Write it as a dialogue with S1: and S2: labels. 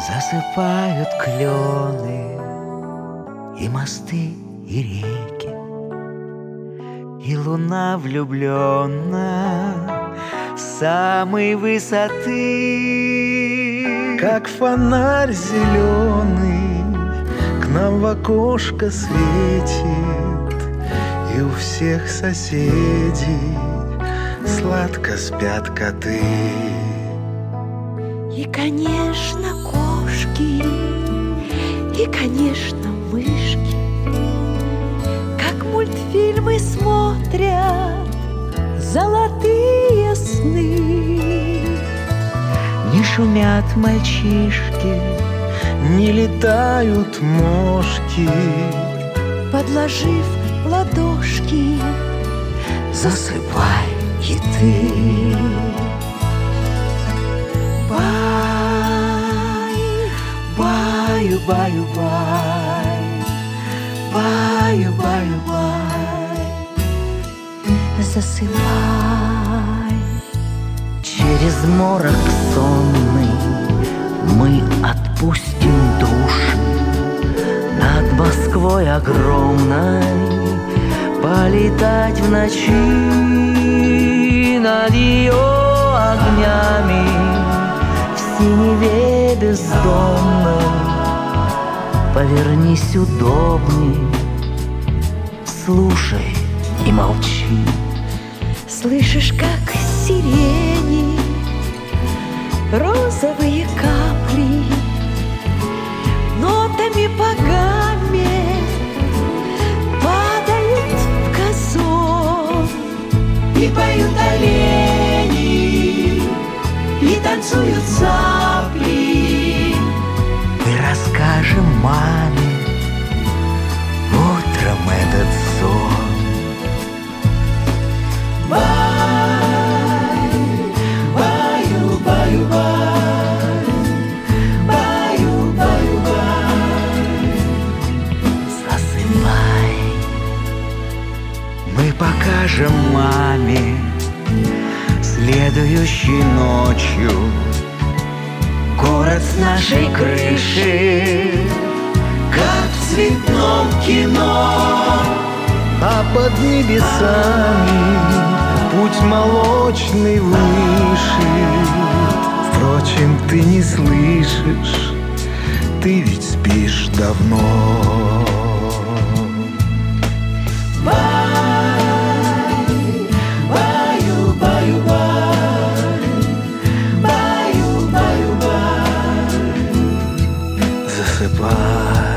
S1: Засыпают клены и мосты, и реки, и луна влюблена с самой высоты.
S2: Как фонарь зеленый к нам в окошко светит, и у всех соседей сладко спят коты.
S3: И, конечно, кошки, и, конечно, мышки, как мультфильмы смотрят золотые сны.
S1: Не шумят мальчишки,
S2: не летают мошки,
S3: подложив ладошки,
S1: засыпай и ты. Баю-баю-бай, баю-баю-бай,
S3: засыпай.
S1: Через морок сонный мы отпустим души. Над Москвой огромной полетать в ночи, над ее огнями в синеве бездонной. Повернись удобней, слушай и молчи.
S3: Слышишь, как сирени розовые капли нотами по гамме падают в газон.
S4: И поют олени, и танцуют цапли.
S1: Мы расскажем маме утром этот сон.
S4: Бай, баю-баю-бай, баю-баю-бай.
S1: Засыпай. Мы покажем маме следующей ночью город с нашей крыши,
S4: Как в цветном кино.
S2: а под небесами путь молочный выше. Впрочем, ты не слышишь, ты ведь спишь давно.
S4: Баю-баю-бай, баю-баю-бай.
S2: Засыпай.